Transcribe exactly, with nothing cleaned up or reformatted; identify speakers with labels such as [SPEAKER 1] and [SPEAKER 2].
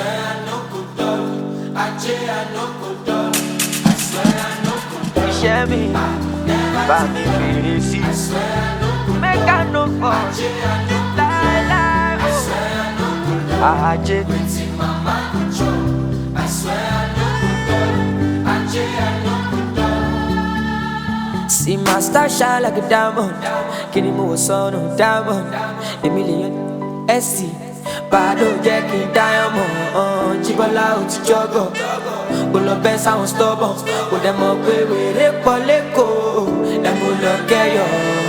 [SPEAKER 1] swear I no go dull. I J I no go dull. I swear I no go dull.
[SPEAKER 2] Share me, buy me feel
[SPEAKER 1] I swear I no go dull.
[SPEAKER 2] make I no fall.
[SPEAKER 1] I J I no go dull. I swear I no go dull.
[SPEAKER 2] I J.
[SPEAKER 1] Waiting mama control. I swear I no go dull. I J I no go dull.
[SPEAKER 2] See my star shine like a diamond. Kini mo son of diamond. A million S C. Bado jacking diamond. Chibola out jogo. Pull up and sound stubborn. Put them up with it poleko. Them will look at you.